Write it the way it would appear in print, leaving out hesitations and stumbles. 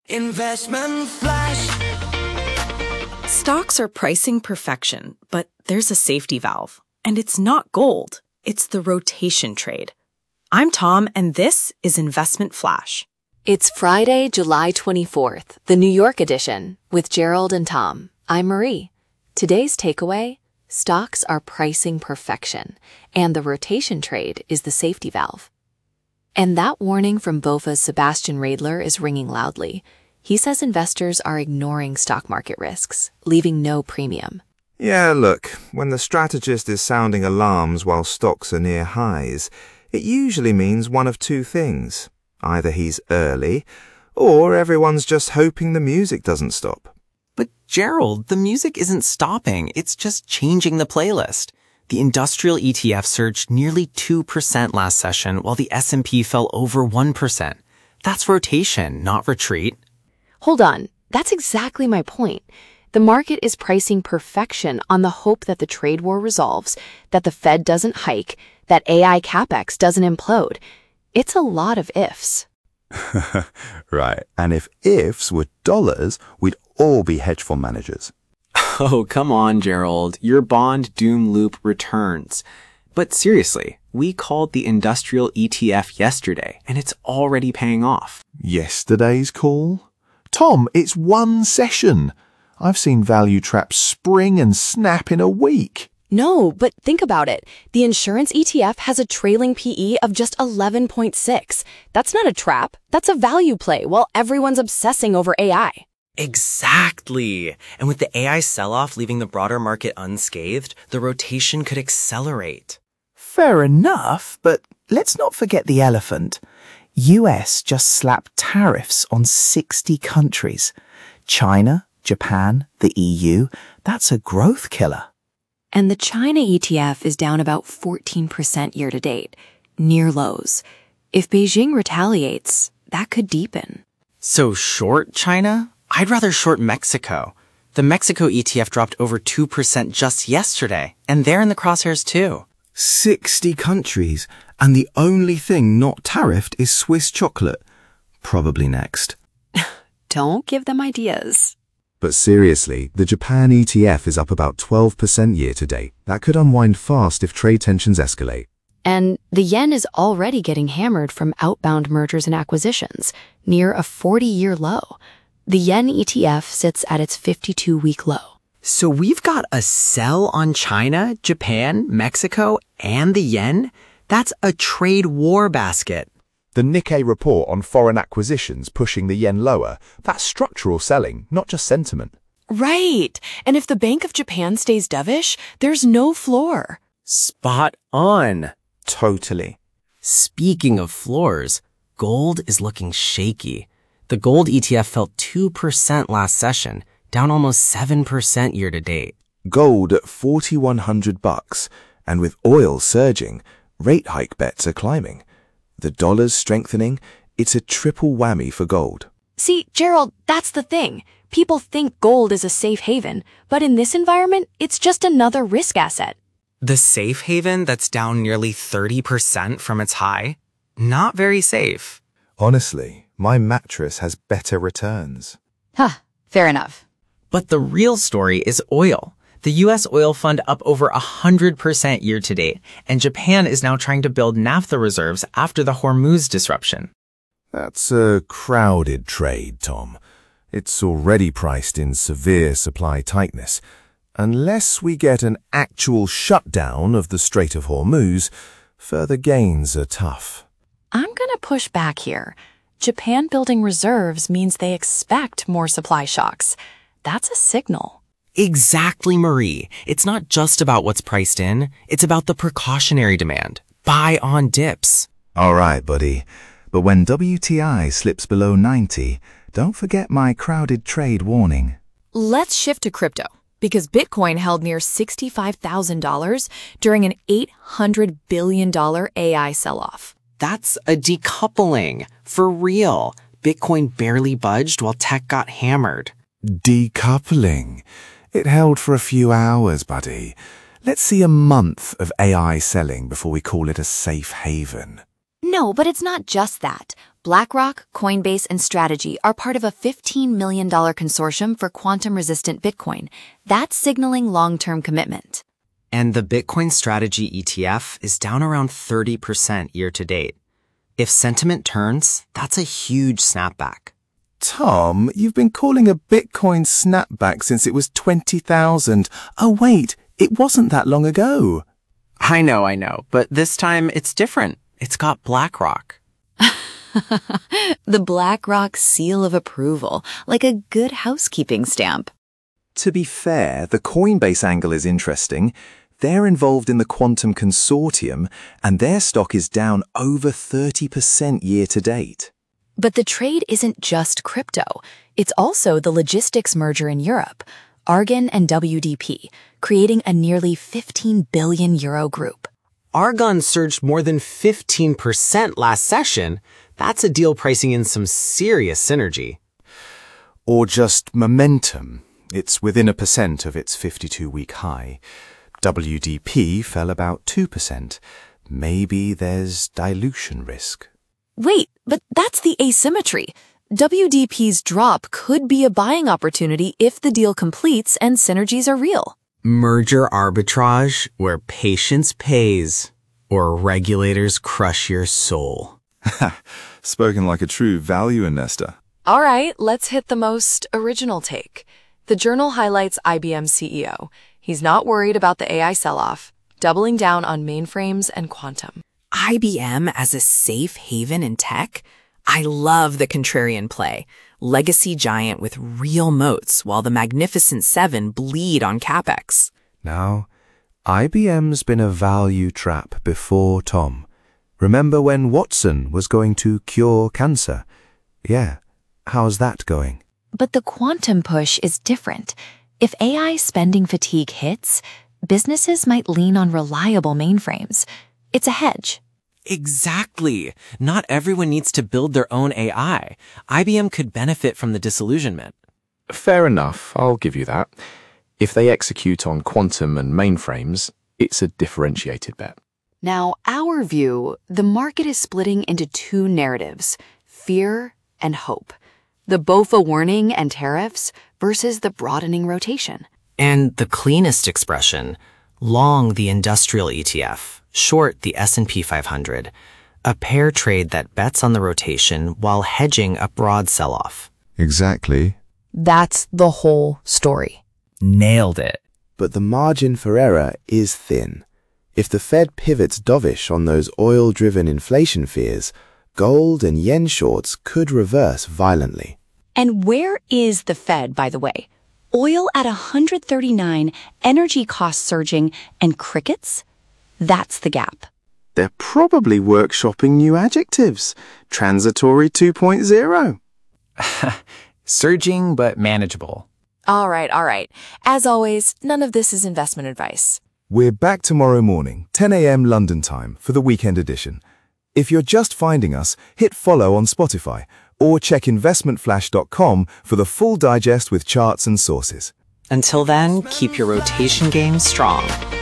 Investment Flash. Stocks are pricing perfection, but there's a safety valve. And it's not gold, it's the rotation trade. I'm Tom, and this is Investment Flash. It's Friday, July 24th, the New York edition, with Gerald and Tom. I'm Marie. Today's takeaway: stocks are pricing perfection, and the rotation trade is the safety valve. And that warning from BofA's Sebastian Radler is ringing loudly. He says investors are ignoring stock market risks, leaving no premium. Yeah, look, when the strategist is sounding alarms while stocks are near highs, it usually means one of two things. Either he's early, or everyone's just hoping the music doesn't stop. But Gerald, the music isn't stopping. It's just changing the playlist. The industrial ETF surged nearly 2% last session, while the S&P fell over 1%. That's rotation, not retreat. Hold on. That's exactly my point. The market is pricing perfection on the hope that the trade war resolves, that the Fed doesn't hike, that AI capex doesn't implode. It's a lot of ifs. Right. And if ifs were dollars, we'd all be hedge fund managers. Oh, come on, Gerald. Your bond doom loop returns. But seriously, we called the industrial ETF yesterday, and it's already paying off. Yesterday's call? Tom, it's one session. I've seen value traps spring and snap in a week. No, but think about it. The insurance ETF has a trailing PE of just 11.6. That's not a trap. That's a value play while everyone's obsessing over AI. Exactly. And with the AI sell-off leaving the broader market unscathed, the rotation could accelerate. Fair enough, but let's not forget the elephant. US just slapped tariffs on 60 countries. China, Japan, the EU, that's a growth killer. And the China ETF is down about 14% year to date, near lows. If Beijing retaliates, that could deepen. So short China? I'd rather short Mexico. The Mexico ETF dropped over 2% just yesterday, and they're in the crosshairs too. 60 countries, and the only thing not tariffed is Swiss chocolate. Probably next. Don't give them ideas. But seriously, the Japan ETF is up about 12% year to date. That could unwind fast if trade tensions escalate. And the yen is already getting hammered from outbound mergers and acquisitions, near a 40-year low. The yen ETF sits at its 52-week low. So we've got a sell on China, Japan, Mexico, and the yen? That's a trade war basket. The Nikkei report on foreign acquisitions pushing the yen lower, that's structural selling, not just sentiment. Right. And if the Bank of Japan stays dovish, there's no floor. Spot on. Totally. Speaking of floors, gold is looking shaky. The gold ETF fell 2% last session, down almost 7% year to date. Gold at $4,100, and with oil surging, rate hike bets are climbing. The dollar's strengthening, it's a triple whammy for gold. See, Gerald, that's the thing. People think gold is a safe haven, but in this environment, it's just another risk asset. The safe haven that's down nearly 30% from its high? Not very safe. Honestly, my mattress has better returns. Fair enough. But the real story is oil. The U.S. oil fund up over 100% year to date, and Japan is now trying to build naphtha reserves after the Hormuz disruption. That's a crowded trade, Tom. It's already priced in severe supply tightness. Unless we get an actual shutdown of the Strait of Hormuz, further gains are tough. I'm going to push back here. Japan building reserves means they expect more supply shocks. That's a signal. Exactly, Marie. It's not just about what's priced in. It's about the precautionary demand. Buy on dips. All right, buddy. But when WTI slips below 90, don't forget my crowded trade warning. Let's shift to crypto, because Bitcoin held near $65,000 during an $800 billion AI sell-off. That's a decoupling. For real. Bitcoin barely budged while tech got hammered. Decoupling. It held for a few hours, buddy. Let's see a month of AI selling before we call it a safe haven. No, but it's not just that. BlackRock, Coinbase, and Strategy are part of a $15 million consortium for quantum-resistant Bitcoin. That's signaling long-term commitment. And the Bitcoin Strategy ETF is down around 30% year to date. If sentiment turns, that's a huge snapback. Tom, you've been calling a Bitcoin snapback since it was 20,000. Oh, wait, it wasn't that long ago. I know, but this time it's different. It's got BlackRock. The BlackRock seal of approval, like a good housekeeping stamp. To be fair, the Coinbase angle is interesting. They're involved in the Quantum Consortium, and their stock is down over 30% year to date. But the trade isn't just crypto. It's also the logistics merger in Europe, Argon and WDP, creating a nearly €15 billion group. Argon surged more than 15% last session. That's a deal pricing in some serious synergy. Or just momentum. It's within 1% of its 52-week high. WDP fell about 2%. Maybe there's dilution risk. Wait, but that's the asymmetry. WDP's drop could be a buying opportunity if the deal completes and synergies are real. Merger arbitrage where patience pays, or regulators crush your soul. Spoken like a true value investor. All right, let's hit the most original take. The journal highlights IBM CEO. He's not worried about the AI sell-off, doubling down on mainframes and quantum. IBM as a safe haven in tech? I love the contrarian play. Legacy giant with real moats while the Magnificent Seven bleed on CapEx. Now, IBM's been a value trap before, Tom. Remember when Watson was going to cure cancer? Yeah, how's that going? But the quantum push is different. If AI spending fatigue hits, businesses might lean on reliable mainframes. It's a hedge. Exactly. Not everyone needs to build their own AI. IBM could benefit from the disillusionment. Fair enough, I'll give you that. If they execute on quantum and mainframes, it's a differentiated bet. Now, our view, the market is splitting into two narratives, fear and hope. The BOFA warning and tariffs versus the broadening rotation. And the cleanest expression, long the industrial ETF, short the S&P 500, a pair trade that bets on the rotation while hedging a broad sell-off. Exactly. That's the whole story. Nailed it. But the margin for error is thin. If the Fed pivots dovish on those oil-driven inflation fears, gold and yen shorts could reverse violently. And where is the Fed, by the way? Oil at 139, energy costs surging, and crickets? That's the gap. They're probably workshopping new adjectives. Transitory 2.0. Surging but manageable. All right. As always, none of this is investment advice. We're back tomorrow morning, 10 a.m. London time, for the weekend edition. If you're just finding us, hit follow on Spotify or check investmentflash.com for the full digest with charts and sources. Until then, keep your rotation game strong.